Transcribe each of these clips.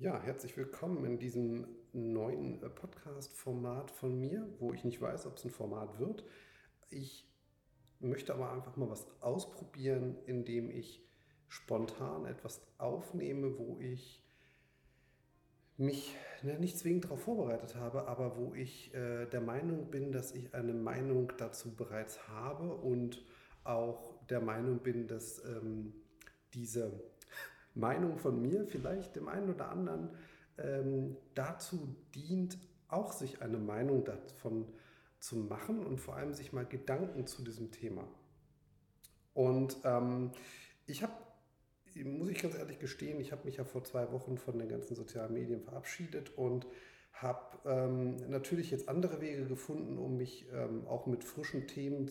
Ja, herzlich willkommen in diesem neuen Podcast-Format von mir, wo ich nicht weiß, ob es ein Format wird. Ich möchte aber einfach mal was ausprobieren, indem ich spontan etwas aufnehme, wo ich mich nicht zwingend darauf vorbereitet habe, aber wo ich der Meinung bin, dass ich eine Meinung dazu bereits habe und auch der Meinung bin, dass diese Meinung von mir vielleicht dem einen oder anderen dazu dient, auch sich eine Meinung davon zu machen und vor allem sich mal Gedanken zu diesem Thema. Und ich habe, muss ich ganz ehrlich gestehen, ich habe mich ja vor 2 Wochen von den ganzen sozialen Medien verabschiedet und habe natürlich jetzt andere Wege gefunden, um mich auch mit frischen Themen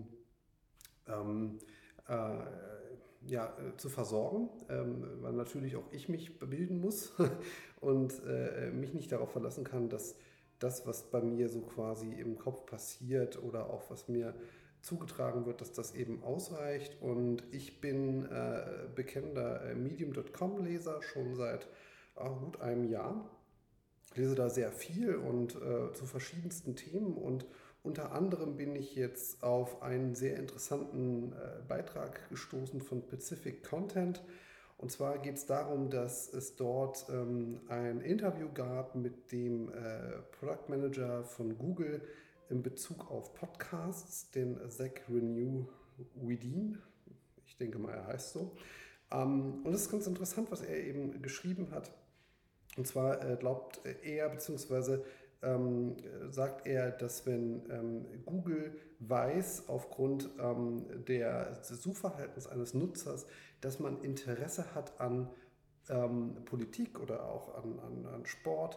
ähm, äh, zu versorgen, weil natürlich auch ich mich bilden muss und mich nicht darauf verlassen kann, dass das, was bei mir so quasi im Kopf passiert oder auch was mir zugetragen wird, dass das eben ausreicht. Und ich bin bekennender Medium.com-Leser schon seit gut einem Jahr. Ich lese da sehr viel und zu verschiedensten Themen, und unter anderem bin ich jetzt auf einen sehr interessanten Beitrag gestoßen von Pacific Content. Und zwar geht es darum, dass es dort ein Interview gab mit dem Product Manager von Google in Bezug auf Podcasts, den Zach Renew Wedin. Ich denke mal, er heißt so. Und es ist ganz interessant, was er eben geschrieben hat. Und zwar glaubt er, beziehungsweise sagt er, dass wenn Google weiß, aufgrund des Suchverhaltens eines Nutzers, dass man Interesse hat an Politik oder auch an Sport,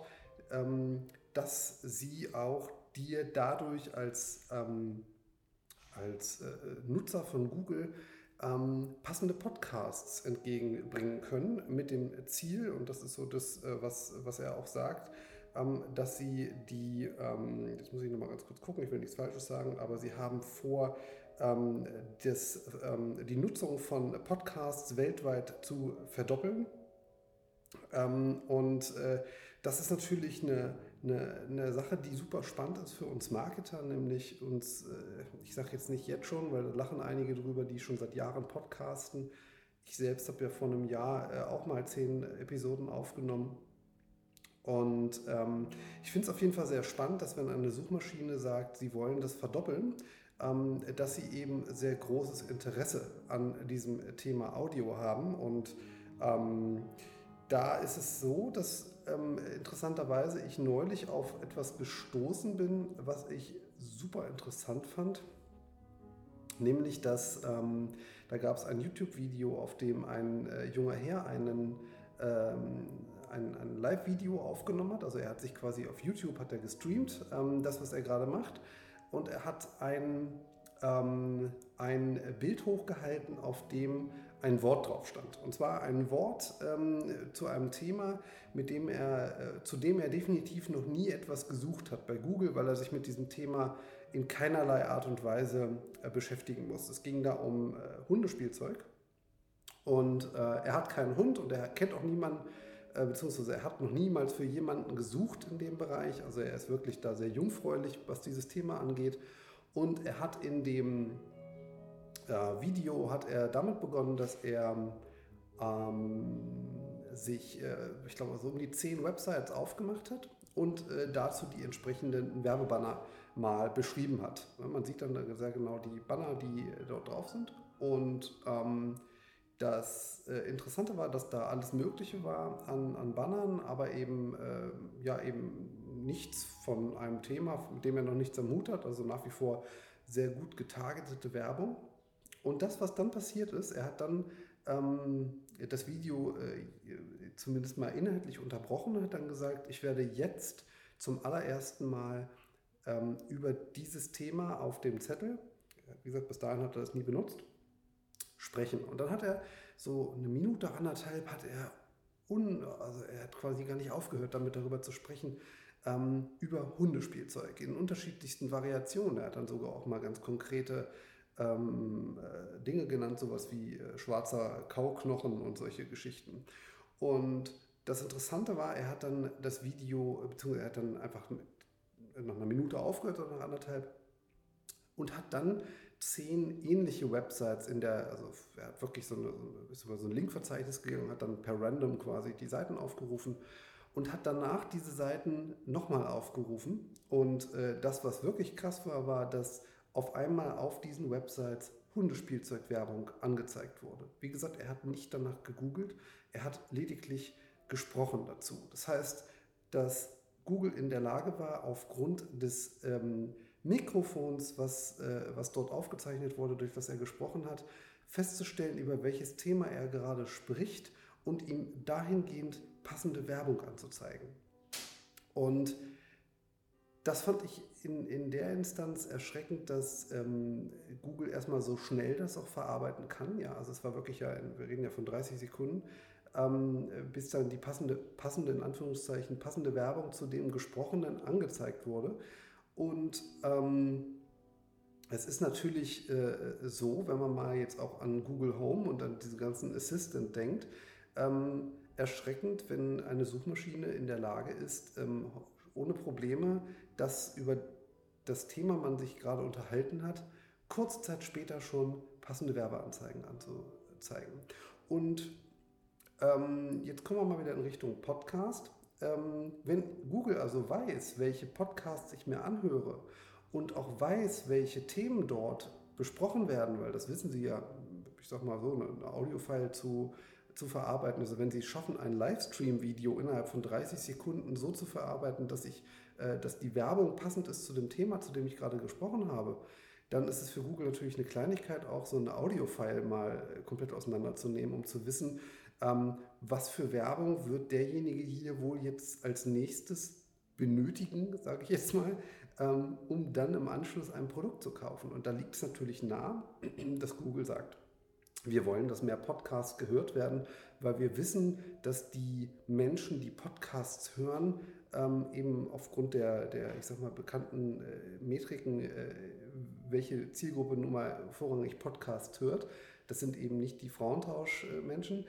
dass sie auch dir dadurch als Nutzer von Google passende Podcasts entgegenbringen können, mit dem Ziel, und das ist so das, was er auch sagt, dass sie jetzt muss ich nochmal ganz kurz gucken, ich will nichts Falsches sagen, aber sie haben vor, die Nutzung von Podcasts weltweit zu verdoppeln. Und das ist natürlich eine Sache, die super spannend ist für uns Marketer, nämlich uns, ich sage jetzt nicht jetzt schon, weil da lachen einige drüber, die schon seit Jahren podcasten. Ich selbst habe ja vor einem Jahr auch mal 10 Episoden aufgenommen. Und ich finde es auf jeden Fall sehr spannend, dass wenn eine Suchmaschine sagt, sie wollen das verdoppeln, dass sie eben sehr großes Interesse an diesem Thema Audio haben. Und da ist es so, dass interessanterweise ich neulich auf etwas gestoßen bin, was ich super interessant fand. Nämlich, dass da gab es ein YouTube-Video, auf dem ein junger Herr ein Live-Video aufgenommen hat. Also er hat sich quasi auf YouTube hat er gestreamt, das, was er gerade macht. Und er hat ein Bild hochgehalten, auf dem ein Wort drauf stand. Und zwar ein Wort zu einem Thema, zu dem er definitiv noch nie etwas gesucht hat bei Google, weil er sich mit diesem Thema in keinerlei Art und Weise beschäftigen muss. Es ging da um Hundespielzeug. Und er hat keinen Hund und er kennt auch niemanden, beziehungsweise er hat noch niemals für jemanden gesucht in dem Bereich. Also er ist wirklich da sehr jungfräulich, was dieses Thema angeht. Und er hat in dem Video hat er damit begonnen, dass er ich glaube, so um die 10 Websites aufgemacht hat und dazu die entsprechenden Werbebanner mal beschrieben hat. Man sieht dann sehr genau die Banner, die dort drauf sind. Und das Interessante war, dass da alles Mögliche war an Bannern, aber eben nichts von einem Thema, mit dem er noch nichts am Hut hat. Also nach wie vor sehr gut getargetete Werbung. Und das, was dann passiert ist, er hat dann das Video zumindest mal inhaltlich unterbrochen und hat dann gesagt, ich werde jetzt zum allerersten Mal über dieses Thema auf dem Zettel, wie gesagt, bis dahin hat er das nie benutzt, sprechen. Und dann hat er so eine Minute, anderthalb, also er hat quasi gar nicht aufgehört, damit darüber zu sprechen, über Hundespielzeug in unterschiedlichsten Variationen. Er hat dann sogar auch mal ganz konkrete Dinge genannt, sowas wie schwarzer Kauknochen und solche Geschichten. Und Das Interessante war, er hat dann das Video, beziehungsweise er hat dann einfach nach einer Minute aufgehört oder nach anderthalb und hat dann 10 ähnliche Websites also er hat wirklich ist über so ein Linkverzeichnis gegangen und hat dann per Random quasi die Seiten aufgerufen und hat danach diese Seiten nochmal aufgerufen. Und das, was wirklich krass war, war, dass auf einmal auf diesen Websites Hundespielzeugwerbung angezeigt wurde. Wie gesagt, er hat nicht danach gegoogelt, er hat lediglich gesprochen dazu. Das heißt, dass Google in der Lage war, aufgrund des Mikrofons, was dort aufgezeichnet wurde, durch was er gesprochen hat, festzustellen, über welches Thema er gerade spricht und ihm dahingehend passende Werbung anzuzeigen. Und das fand ich in der Instanz erschreckend, dass Google erstmal so schnell das auch verarbeiten kann. Ja, also es war wirklich wir reden ja von 30 Sekunden, bis dann die in Anführungszeichen, passende Werbung zu dem Gesprochenen angezeigt wurde. Und es ist natürlich so, wenn man mal jetzt auch an Google Home und an diesen ganzen Assistant denkt, erschreckend, wenn eine Suchmaschine in der Lage ist, ohne Probleme, dass über das Thema man sich gerade unterhalten hat, kurze Zeit später schon passende Werbeanzeigen anzuzeigen. Und jetzt kommen wir mal wieder in Richtung Podcast. Wenn Google also weiß, welche Podcasts ich mir anhöre und auch weiß, welche Themen dort besprochen werden, weil das wissen Sie ja, ich sag mal so, eine Audiofile zu verarbeiten. Also wenn Sie es schaffen, ein Livestream-Video innerhalb von 30 Sekunden so zu verarbeiten, dass die Werbung passend ist zu dem Thema, zu dem ich gerade gesprochen habe, dann ist es für Google natürlich eine Kleinigkeit, auch so eine Audiofile mal komplett auseinanderzunehmen, um zu wissen, was für Werbung wird derjenige hier wohl jetzt als nächstes benötigen, sage ich jetzt mal, um dann im Anschluss ein Produkt zu kaufen. Und da liegt es natürlich nahe, dass Google sagt, wir wollen, dass mehr Podcasts gehört werden, weil wir wissen, dass die Menschen, die Podcasts hören, eben aufgrund der ich sag mal, bekannten Metriken, welche Zielgruppe nun mal vorrangig Podcast hört, das sind eben nicht die Frauentauschmenschen,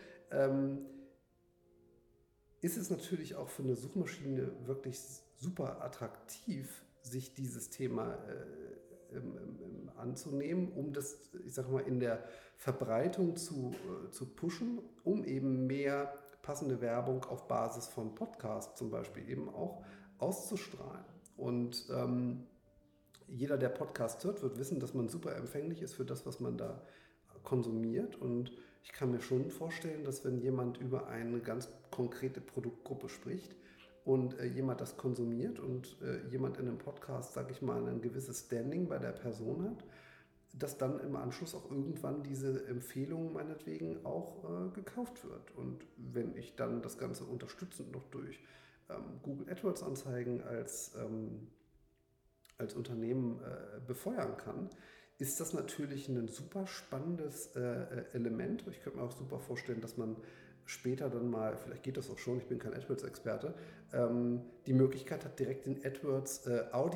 ist es natürlich auch für eine Suchmaschine wirklich super attraktiv, sich dieses Thema anzunehmen, um das, ich sag mal, in der Verbreitung zu pushen, um eben mehr passende Werbung auf Basis von Podcasts zum Beispiel eben auch auszustrahlen. Und jeder, der Podcast hört, wird wissen, dass man super empfänglich ist für das, was man da konsumiert. Und ich kann mir schon vorstellen, dass wenn jemand über eine ganz konkrete Produktgruppe spricht und jemand das konsumiert und jemand in einem Podcast, sage ich mal, ein gewisses Standing bei der Person hat, dass dann im Anschluss auch irgendwann diese Empfehlung meinetwegen auch gekauft wird. Und wenn ich dann das Ganze unterstützend noch durch Google AdWords Anzeigen als Unternehmen befeuern kann, ist das natürlich ein super spannendes Element. Ich könnte mir auch super vorstellen, dass man später dann mal, vielleicht geht das auch schon, ich bin kein AdWords-Experte, die Möglichkeit hat, direkt in AdWords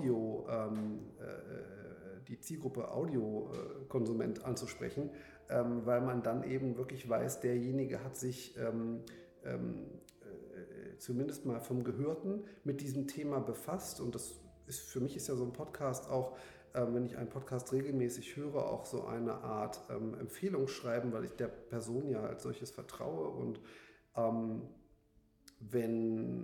die Zielgruppe Audiokonsument anzusprechen, weil man dann eben wirklich weiß, derjenige hat sich zumindest mal vom Gehörten mit diesem Thema befasst. Und das ist für mich ist ja so ein Podcast auch, wenn ich einen Podcast regelmäßig höre, auch so eine Art Empfehlung schreiben, weil ich der Person ja als solches vertraue. Und wenn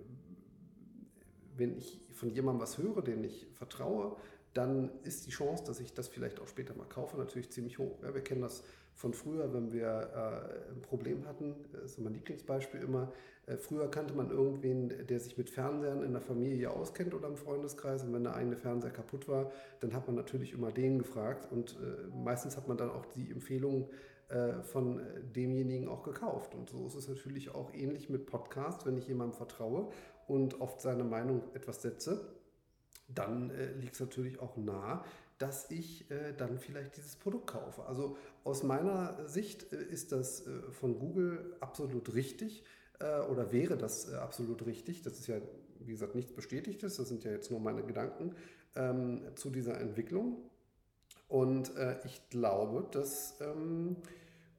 ich von jemandem was höre, den ich vertraue, dann ist die Chance, dass ich das vielleicht auch später mal kaufe, natürlich ziemlich hoch. Ja, wir kennen das von früher, wenn wir ein Problem hatten, das ist mein Lieblingsbeispiel immer, früher kannte man irgendwen, der sich mit Fernsehern in der Familie auskennt oder im Freundeskreis, und wenn der eigene Fernseher kaputt war, dann hat man natürlich immer den gefragt und meistens hat man dann auch die Empfehlung von demjenigen auch gekauft. Und so ist es natürlich auch ähnlich mit Podcasts, wenn ich jemandem vertraue und auf seine Meinung etwas setze, dann liegt es natürlich auch nahe, dass ich dann vielleicht dieses Produkt kaufe. Also aus meiner Sicht ist das von Google absolut richtig oder wäre das absolut richtig. Das ist ja, wie gesagt, nichts Bestätigtes, das sind ja jetzt nur meine Gedanken zu dieser Entwicklung. Und ich glaube, dass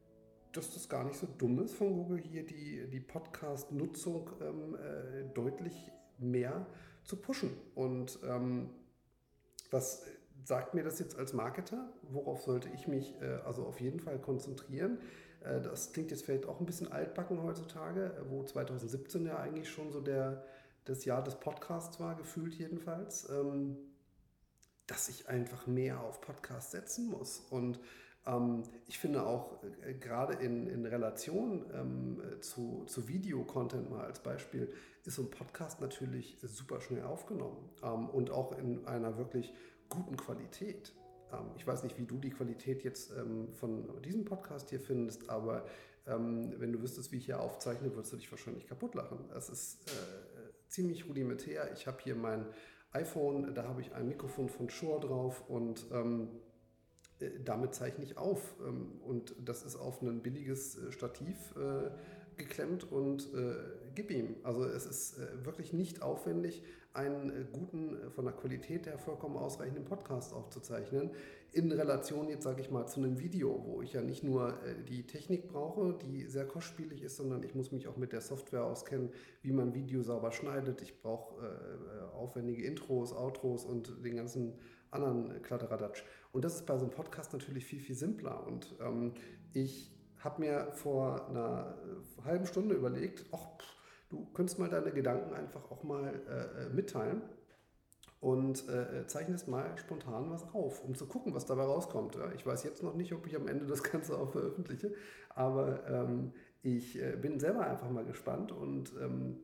dass das gar nicht so dumm ist von Google, hier die Podcast-Nutzung deutlich mehr zu pushen. Und was sagt mir das jetzt als Marketer? Worauf sollte ich mich also auf jeden Fall konzentrieren? Das klingt jetzt vielleicht auch ein bisschen altbacken heutzutage, wo 2017 ja eigentlich schon so das Jahr des Podcasts war, gefühlt jedenfalls, dass ich einfach mehr auf Podcasts setzen muss. Und ich finde auch gerade in Relation zu Videocontent mal als Beispiel, ist so ein Podcast natürlich super schnell aufgenommen und auch in einer wirklich guten Qualität. Ich weiß nicht, wie du die Qualität jetzt von diesem Podcast hier findest, aber wenn du wüsstest, wie ich hier aufzeichne, würdest du dich wahrscheinlich kaputt lachen. Es ist ziemlich rudimentär. Ich habe hier mein iPhone, da habe ich ein Mikrofon von Shure drauf und damit zeichne ich auf. Und das ist auf ein billiges Stativ geklemmt und gib ihm. Also es ist wirklich nicht aufwendig, einen guten, von der Qualität her vollkommen ausreichenden Podcast aufzuzeichnen. In Relation jetzt, sage ich mal, zu einem Video, wo ich ja nicht nur die Technik brauche, die sehr kostspielig ist, sondern ich muss mich auch mit der Software auskennen, wie man Video sauber schneidet. Ich brauche aufwendige Intros, Outros und den ganzen anderen Kladderadatsch. Und das ist bei so einem Podcast natürlich viel, viel simpler. Und ich habe mir vor einer halben Stunde überlegt, ach, du könntest mal deine Gedanken einfach auch mal mitteilen und zeichnest mal spontan was auf, um zu gucken, was dabei rauskommt. Ja? Ich weiß jetzt noch nicht, ob ich am Ende das Ganze auch veröffentliche, aber ich bin selber einfach mal gespannt und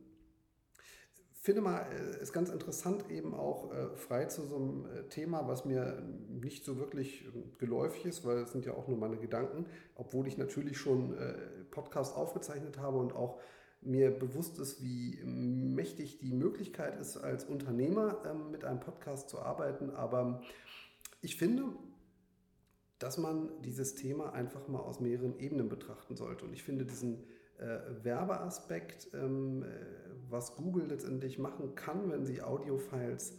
finde mal, ist ganz interessant eben auch frei zu so einem Thema, was mir nicht so wirklich geläufig ist, weil es sind ja auch nur meine Gedanken, obwohl ich natürlich schon Podcasts aufgezeichnet habe und auch mir bewusst ist, wie mächtig die Möglichkeit ist, als Unternehmer mit einem Podcast zu arbeiten. Aber ich finde, dass man dieses Thema einfach mal aus mehreren Ebenen betrachten sollte. Und ich finde diesen Werbeaspekt, was Google letztendlich machen kann, wenn sie Audiofiles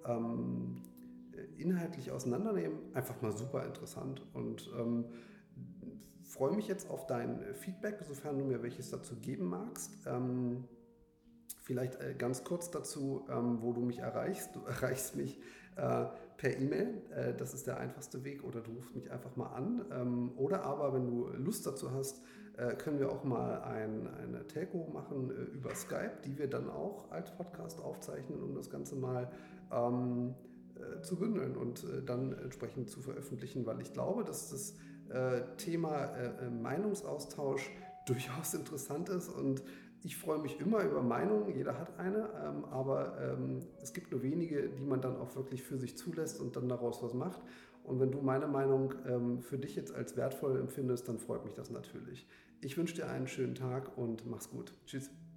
inhaltlich auseinandernehmen, einfach mal super interessant. Und freue mich jetzt auf dein Feedback, sofern du mir welches dazu geben magst. Vielleicht ganz kurz dazu, wo du mich erreichst. Du erreichst mich per E-Mail, das ist der einfachste Weg, oder du rufst mich einfach mal an. Oder aber, wenn du Lust dazu hast, können wir auch mal eine Telco machen über Skype, die wir dann auch als Podcast aufzeichnen, um das Ganze mal zu bündeln und dann entsprechend zu veröffentlichen, weil ich glaube, dass das Thema Meinungsaustausch durchaus interessant ist und ich freue mich immer über Meinungen, jeder hat eine, aber es gibt nur wenige, die man dann auch wirklich für sich zulässt und dann daraus was macht. Und wenn du meine Meinung für dich jetzt als wertvoll empfindest, dann freut mich das natürlich. Ich wünsche dir einen schönen Tag und mach's gut. Tschüss.